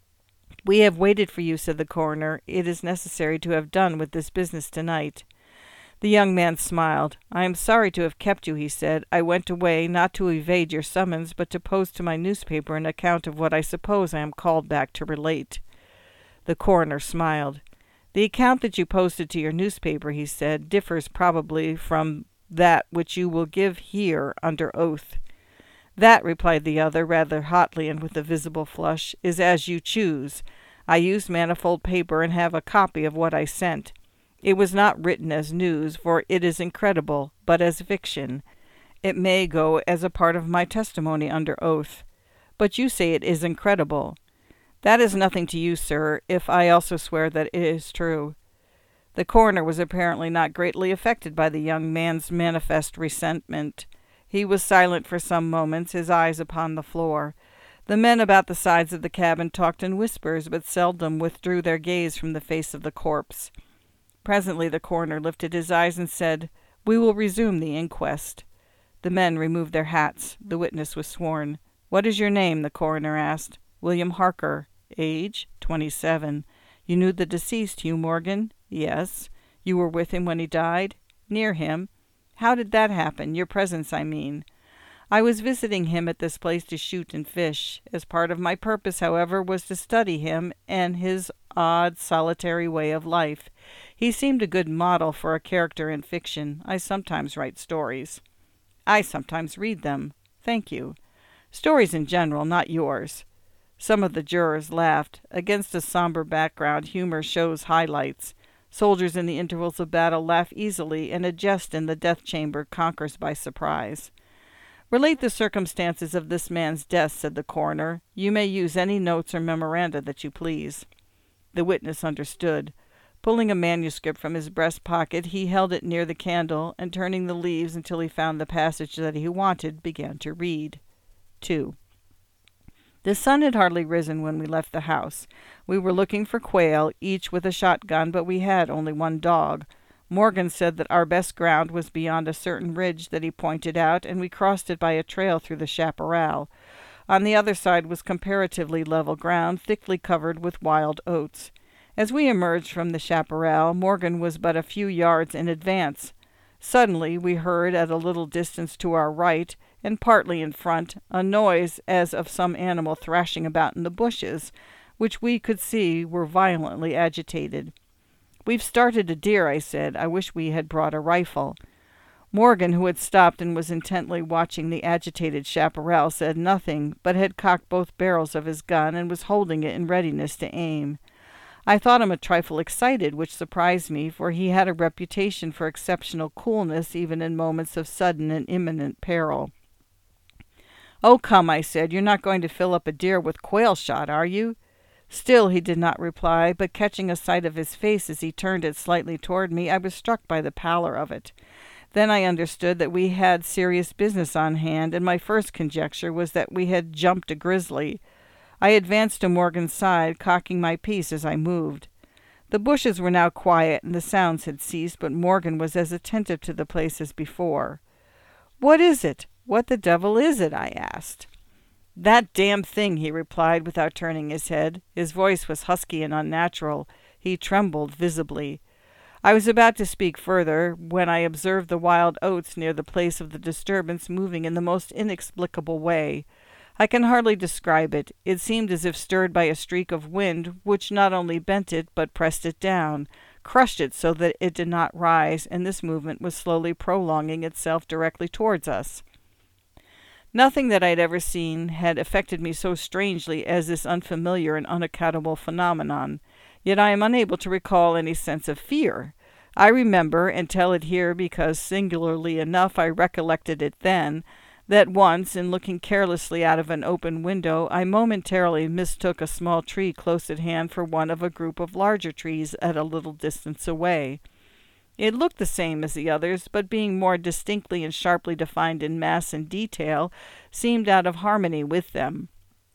"We have waited for you," said the coroner. "It is necessary to have done with this business tonight." The young man smiled. "I am sorry to have kept you," he said. "I went away, not to evade your summons, but to post to my newspaper an account of what I suppose I am called back to relate." The coroner smiled. "The account that you posted to your newspaper," he said, "differs probably from that which you will give here under oath." "That," replied the other, rather hotly and with a visible flush, "is as you choose. I used manifold paper and have a copy of what I sent. It was not written as news, for it is incredible, but as fiction. It may go as a part of my testimony under oath. But you say it is incredible. That is nothing to you, sir, if I also swear that it is true." The coroner was apparently not greatly affected by the young man's manifest resentment. He was silent for some moments, his eyes upon the floor. The men about the sides of the cabin talked in whispers, but seldom withdrew their gaze from the face of the corpse. Presently the coroner lifted his eyes and said, "We will resume the inquest." The men removed their hats. The witness was sworn. "What is your name?" the coroner asked. "William Harker." "Age?" "Twenty-seven." "You knew the deceased, Hugh Morgan?" "Yes." "You were with him when he died?" "Near him." "How did that happen? Your presence, I mean." "I was visiting him at this place to shoot and fish. As part of my purpose, however, was to study him and his odd, solitary way of life. He seemed a good model for a character in fiction. I sometimes write stories." "I sometimes read them." "Thank you." "Stories in general, not yours." Some of the jurors laughed. Against a somber background, humor shows highlights. Soldiers in the intervals of battle laugh easily, and a jest in the death chamber conquers by surprise. "Relate the circumstances of this man's death," said the coroner. "You may use any notes or memoranda that you please." The witness understood. Pulling a manuscript from his breast pocket, he held it near the candle, and turning the leaves until he found the passage that he wanted, began to read. two. The sun had hardly risen when we left the house. We were looking for quail, each with a shotgun, but we had only one dog. Morgan said that our best ground was beyond a certain ridge that he pointed out, and we crossed it by a trail through the chaparral. On the other side was comparatively level ground, thickly covered with wild oats. As we emerged from the chaparral, Morgan was but a few yards in advance. Suddenly we heard at a little distance to our right, and partly in front, a noise as of some animal thrashing about in the bushes, which we could see were violently agitated. "We've started a deer," I said. "I wish we had brought a rifle." Morgan, who had stopped and was intently watching the agitated chaparral, said nothing, but had cocked both barrels of his gun and was holding it in readiness to aim. I thought him a trifle excited, which surprised me, for he had a reputation for exceptional coolness even in moments of sudden and imminent peril. "Oh, come," I said, "you're not going to fill up a deer with quail shot, are you?" Still he did not reply, but catching a sight of his face as he turned it slightly toward me, I was struck by the pallor of it. Then I understood that we had serious business on hand, and my first conjecture was that we had jumped a grizzly. I advanced to Morgan's side, cocking my piece as I moved. The bushes were now quiet, and the sounds had ceased, but Morgan was as attentive to the place as before. "What is it? What the devil is it?" I asked. "That damned thing," he replied without turning his head. His voice was husky and unnatural. He trembled visibly. I was about to speak further, when I observed the wild oats near the place of the disturbance moving in the most inexplicable way. I can hardly describe it. It seemed as if stirred by a streak of wind, which not only bent it, but pressed it down, crushed it so that it did not rise, and this movement was slowly prolonging itself directly towards us. Nothing that I had ever seen had affected me so strangely as this unfamiliar and unaccountable phenomenon. Yet I am unable to recall any sense of fear. I remember, and tell it here because, singularly enough, I recollected it then, that once, in looking carelessly out of an open window, I momentarily mistook a small tree close at hand for one of a group of larger trees at a little distance away. It looked the same as the others, but being more distinctly and sharply defined in mass and detail, seemed out of harmony with them.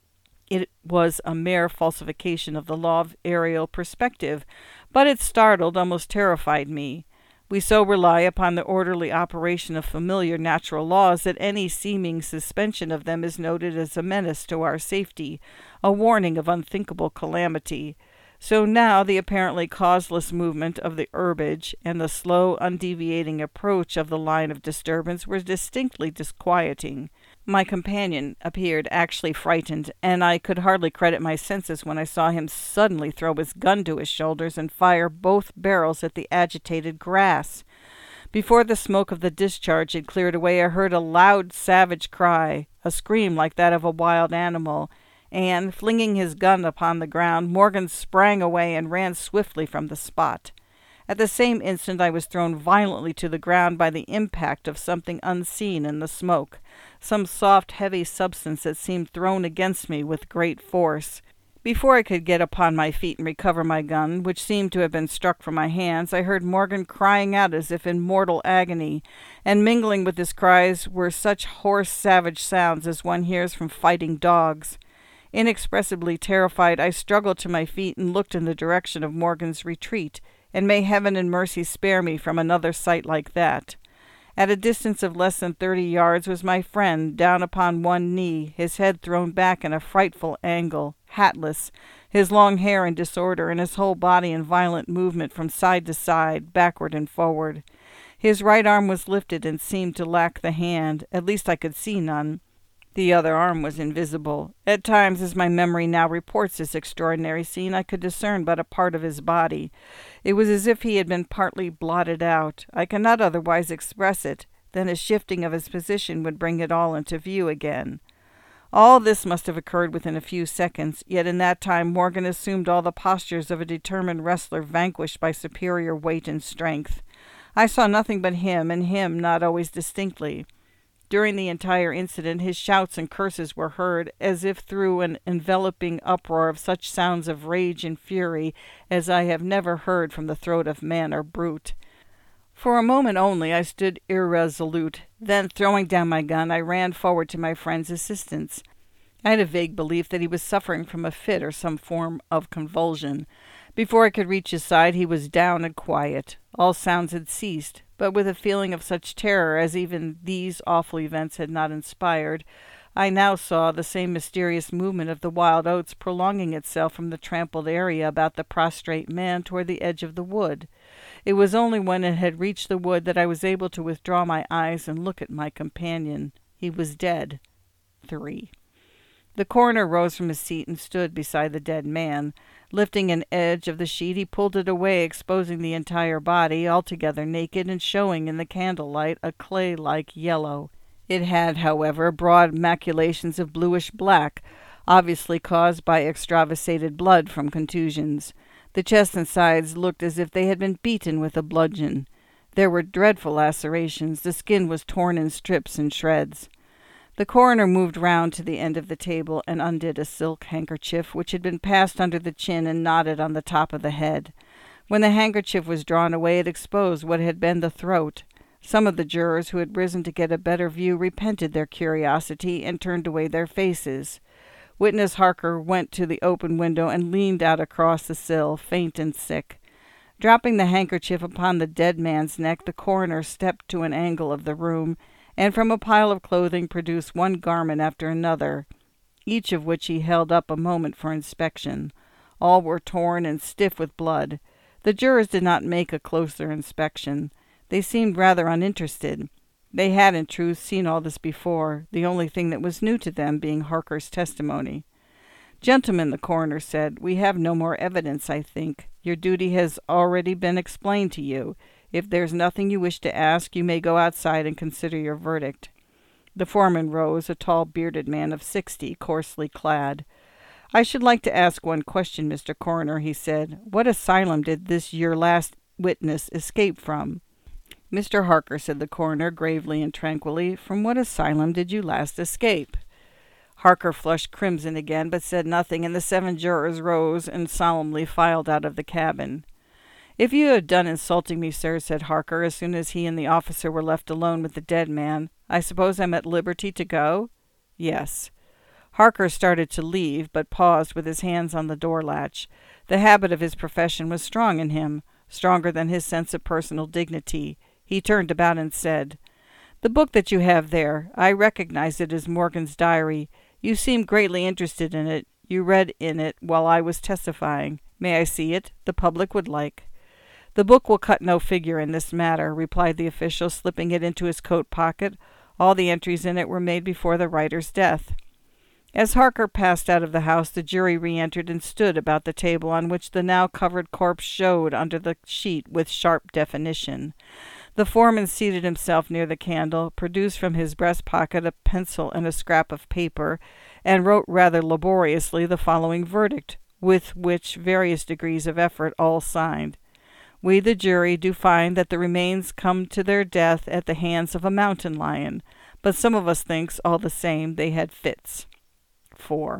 It was a mere falsification of the law of aerial perspective, but it startled, almost terrified me. We so rely upon the orderly operation of familiar natural laws that any seeming suspension of them is noted as a menace to our safety, a warning of unthinkable calamity. So now the apparently causeless movement of the herbage and the slow, undeviating approach of the line of disturbance were distinctly disquieting. My companion appeared actually frightened, and I could hardly credit my senses when I saw him suddenly throw his gun to his shoulders and fire both barrels at the agitated grass. Before the smoke of the discharge had cleared away, I heard a loud, savage cry, a scream like that of a wild animal, and, flinging his gun upon the ground, Morgan sprang away and ran swiftly from the spot. At the same instant I was thrown violently to the ground by the impact of something unseen in the smoke, some soft, heavy substance that seemed thrown against me with great force. Before I could get upon my feet and recover my gun, which seemed to have been struck from my hands, I heard Morgan crying out as if in mortal agony, and mingling with his cries were such hoarse, savage sounds as one hears from fighting dogs. Inexpressibly terrified, I struggled to my feet and looked in the direction of Morgan's retreat, and may heaven and mercy spare me from another sight like that. At a distance of less than thirty yards was my friend, down upon one knee, his head thrown back in a frightful angle, hatless, his long hair in disorder, and his whole body in violent movement from side to side, backward and forward. His right arm was lifted and seemed to lack the hand, at least I could see none. The other arm was invisible. At times, as my memory now reports this extraordinary scene, I could discern but a part of his body. It was as if he had been partly blotted out. I cannot otherwise express it. Then a shifting of his position would bring it all into view again. All this must have occurred within a few seconds, yet in that time Morgan assumed all the postures of a determined wrestler vanquished by superior weight and strength. I saw nothing but him, and him not always distinctly. During the entire incident, his shouts and curses were heard, as if through an enveloping uproar of such sounds of rage and fury as I have never heard from the throat of man or brute. For a moment only I stood irresolute. Then, throwing down my gun, I ran forward to my friend's assistance. I had a vague belief that he was suffering from a fit or some form of convulsion. Before I could reach his side, he was down and quiet. All sounds had ceased, but with a feeling of such terror as even these awful events had not inspired, I now saw the same mysterious movement of the wild oats prolonging itself from the trampled area about the prostrate man toward the edge of the wood. It was only when it had reached the wood that I was able to withdraw my eyes and look at my companion. He was dead. Three. The coroner rose from his seat and stood beside the dead man. Lifting an edge of the sheet, he pulled it away, exposing the entire body, altogether naked, and showing in the candlelight a clay-like yellow. It had, however, broad maculations of bluish black, obviously caused by extravasated blood from contusions. The chest and sides looked as if they had been beaten with a bludgeon. There were dreadful lacerations. The skin was torn in strips and shreds. The coroner moved round to the end of the table and undid a silk handkerchief which had been passed under the chin and knotted on the top of the head. When the handkerchief was drawn away, it exposed what had been the throat. Some of the jurors who had risen to get a better view repented their curiosity and turned away their faces. Witness Harker went to the open window and leaned out across the sill, faint and sick. Dropping the handkerchief upon the dead man's neck, the coroner stepped to an angle of the room, and from a pile of clothing produced one garment after another, each of which he held up a moment for inspection. All were torn and stiff with blood. The jurors did not make a closer inspection. They seemed rather uninterested. They had, in truth, seen all this before, the only thing that was new to them being Harker's testimony. "Gentlemen," the coroner said, "we have no more evidence, I think. Your duty has already been explained to you. If there's nothing you wish to ask, you may go outside and consider your verdict." The foreman rose, a tall, bearded man of sixty, coarsely clad. "I should like to ask one question, Mister Coroner," he said. "What asylum did this your last witness escape from?" "Mister Harker," said the coroner, gravely and tranquilly, "from what asylum did you last escape?" Harker flushed crimson again, but said nothing, and the seven jurors rose and solemnly filed out of the cabin. "If you had done insulting me, sir," said Harker, as soon as he and the officer were left alone with the dead man, "I suppose I'm at liberty to go?" "Yes." Harker started to leave, but paused with his hands on the door latch. The habit of his profession was strong in him, stronger than his sense of personal dignity. He turned about and said, "The book that you have there, I recognize it as Morgan's diary. You seem greatly interested in it. You read in it while I was testifying. May I see it? The public would like." "The book will cut no figure in this matter," replied the official, slipping it into his coat pocket. "All the entries in it were made before the writer's death." As Harker passed out of the house, the jury re-entered and stood about the table on which the now covered corpse showed under the sheet with sharp definition. The foreman seated himself near the candle, produced from his breast pocket a pencil and a scrap of paper, and wrote rather laboriously the following verdict, with which various degrees of effort all signed. "We, the jury, do find that the remains come to their death at the hands of a mountain lion, but some of us thinks, all the same, they had fits." four.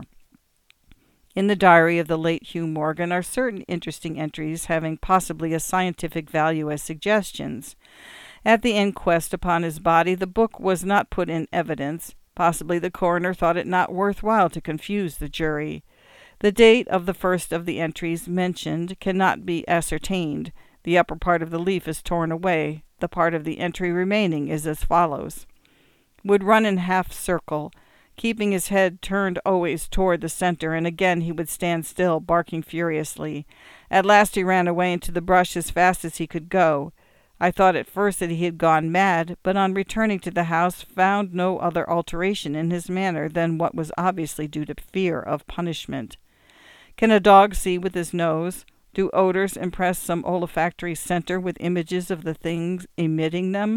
In the diary of the late Hugh Morgan are certain interesting entries having possibly a scientific value as suggestions. At the inquest upon his body, the book was not put in evidence. Possibly the coroner thought it not worthwhile to confuse the jury. The date of the first of the entries mentioned cannot be ascertained. The upper part of the leaf is torn away. The part of the entry remaining is as follows: "Would run in half circle, keeping his head turned always toward the center, and again he would stand still, barking furiously. At last he ran away into the brush as fast as he could go. I thought at first that he had gone mad, but on returning to the house found no other alteration in his manner than what was obviously due to fear of punishment. Can a dog see with his nose? Do odors impress some olfactory center with images of the things emitting them?"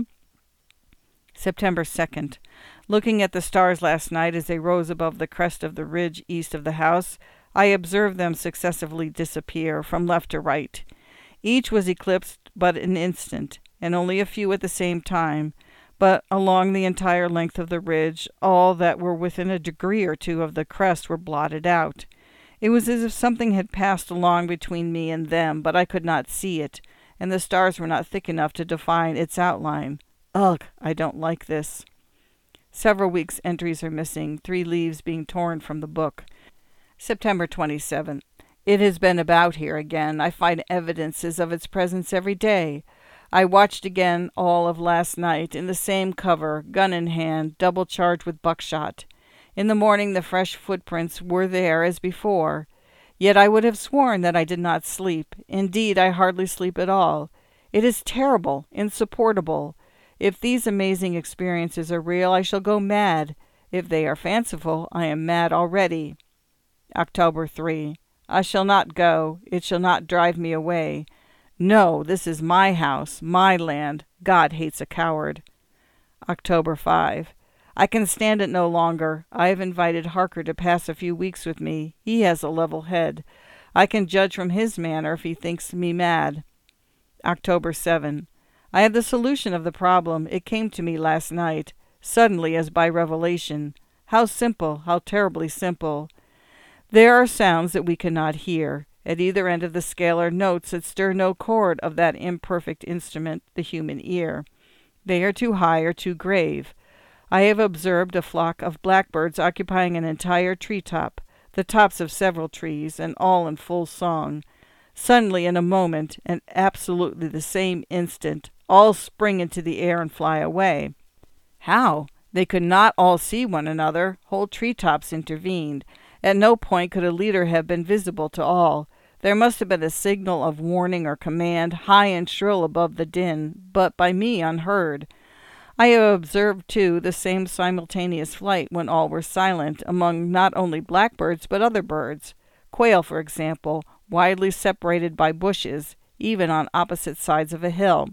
September second. Looking at the stars last night as they rose above the crest of the ridge east of the house, I observed them successively disappear from left to right. Each was eclipsed but an instant, and only a few at the same time, but along the entire length of the ridge, all that were within a degree or two of the crest were blotted out. It was as if something had passed along between me and them, but I could not see it, and the stars were not thick enough to define its outline. Ugh, I don't like this. Several weeks' entries are missing, three leaves being torn from the book. September twenty-seventh. It has been about here again. I find evidences of its presence every day. I watched again all of last night, in the same cover, gun in hand, double charged with buckshot. In the morning the fresh footprints were there as before. Yet I would have sworn that I did not sleep. Indeed, I hardly sleep at all. It is terrible, insupportable. If these amazing experiences are real, I shall go mad. If they are fanciful, I am mad already. October third. I shall not go. It shall not drive me away. No, this is my house, my land. God hates a coward. October fifth. I can stand it no longer. I have invited Harker to pass a few weeks with me. He has a level head. I can judge from his manner if he thinks me mad. October seventh. I have the solution of the problem. It came to me last night, suddenly as by revelation. How simple, how terribly simple. There are sounds that we cannot hear. At either end of the scale are notes that stir no chord of that imperfect instrument, the human ear. They are too high or too grave. I have observed a flock of blackbirds occupying an entire tree-top, the tops of several trees, and all in full song. Suddenly, in a moment, and absolutely the same instant, all spring into the air and fly away. How? They could not all see one another. Whole tree-tops intervened. At no point could a leader have been visible to all. There must have been a signal of warning or command, high and shrill above the din, but by me unheard. I have observed, too, the same simultaneous flight, when all were silent, among not only blackbirds but other birds. Quail, for example, widely separated by bushes, even on opposite sides of a hill.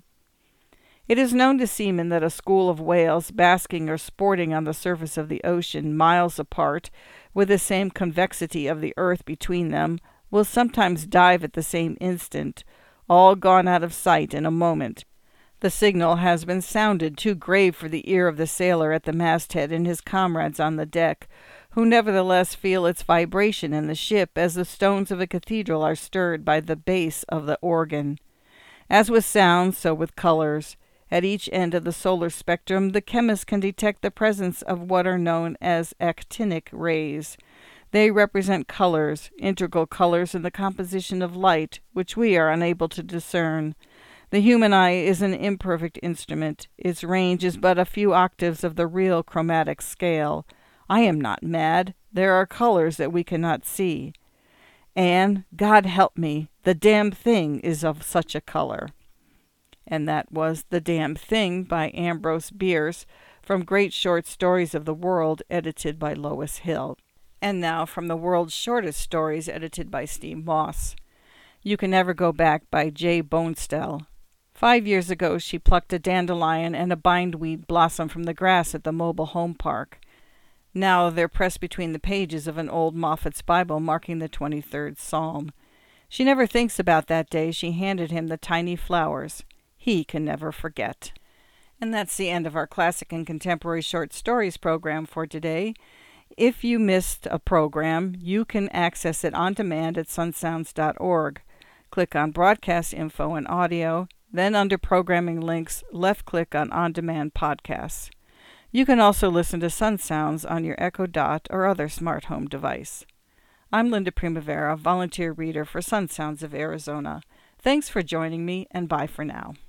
It is known to seamen that a school of whales, basking or sporting on the surface of the ocean, miles apart, with the same convexity of the earth between them, will sometimes dive at the same instant, all gone out of sight in a moment. The signal has been sounded, too grave for the ear of the sailor at the masthead and his comrades on the deck, who nevertheless feel its vibration in the ship as the stones of a cathedral are stirred by the bass of the organ. As with sound, so with colors. At each end of the solar spectrum, the chemist can detect the presence of what are known as actinic rays. They represent colors, integral colors in the composition of light, which we are unable to discern. The human eye is an imperfect instrument. Its range is but a few octaves of the real chromatic scale. I am not mad. There are colors that we cannot see. And, God help me, the damn thing is of such a color. And that was The Damn Thing by Ambrose Bierce from Great Short Stories of the World, edited by Lois Hill. And now from The World's Shortest Stories, edited by Steve Moss. You Can Never Go Back by Jay Bonestell. Five years ago she plucked a dandelion and a bindweed blossom from the grass at the mobile home park. Now they're pressed between the pages of an old Moffat's Bible marking the twenty-third Psalm. She never thinks about that day she handed him the tiny flowers. He can never forget. And that's the end of our Classic and Contemporary Short Stories program for today. If you missed a program, you can access it on demand at sunsounds dot org. Click on Broadcast Info and Audio, then under Programming Links, left-click on On-Demand Podcasts. You can also listen to Sun Sounds on your Echo Dot or other smart home device. I'm Linda Primavera, volunteer reader for Sun Sounds of Arizona. Thanks for joining me, and bye for now.